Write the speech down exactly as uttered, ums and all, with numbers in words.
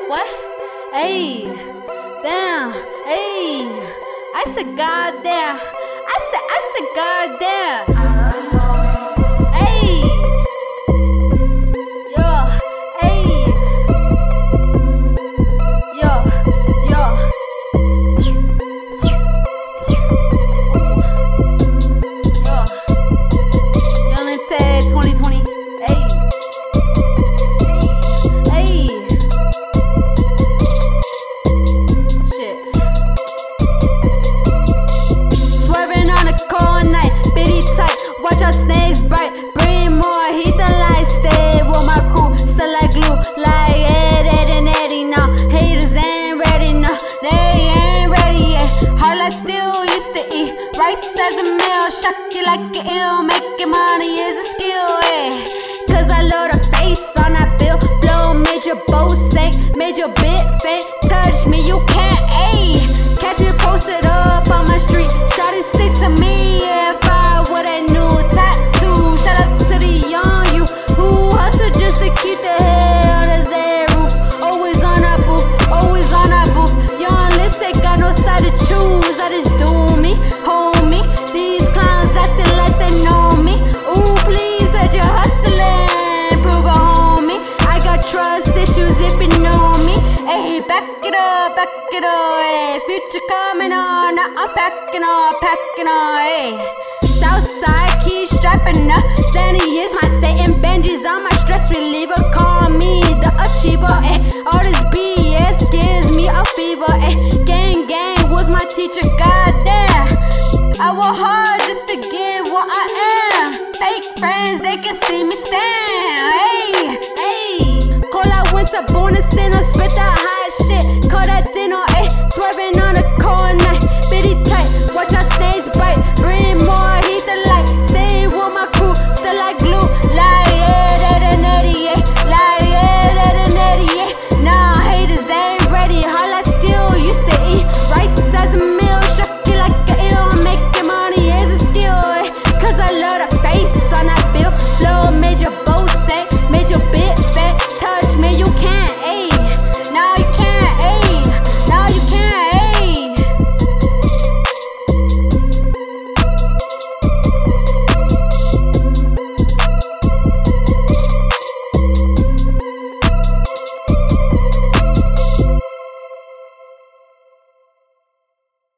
What? Hey, damn, hey. I said goddamn. I said, I said goddamn. Hey, yo, hey, yo, yo. Yo, Young Ted twenty twenty. Hey, hey. Shit. Swerving on a cold night, bitty tight, watch our snakes bright. Bring more heat than light, stay with my crew, still like glue, like Ed, Ed, and Eddie. Now haters ain't ready, no, they ain't ready yet. All I still used to eat rice as a meal, shock you like an ill, making money is a skill, eh? Cause I load a face on that bill, flow made your boat sink, made your bit fake. Touch me, you can't, ayy. Catch me posted up on my street, shawty stick to me if I would a new tattoo. Shout out to the young you who hustle just to keep the head under their roof. Always on our booth, always on our booth. Young Lit ain't got no side to choose. I just do me, homie. These clowns acting like they know me. Ooh, please, said you're hustling, prove it, homie. I got trust issues if you know me. Hey, back it up, back it up, hey. Future coming on, now I'm packing on, packing on, hey. Southside, keys strapping up. Sandy is my Satan, Benji's on my stress reliever. Call me the achiever, eh. All this B S gives me a fever, eh. Gang, gang was my teacher, goddamn. I work hard just to get what I am. Fake friends, they can see me stand, hey, hey. Call out winter bonus in a spit that hot shit. Call that dinner, eh. Swerving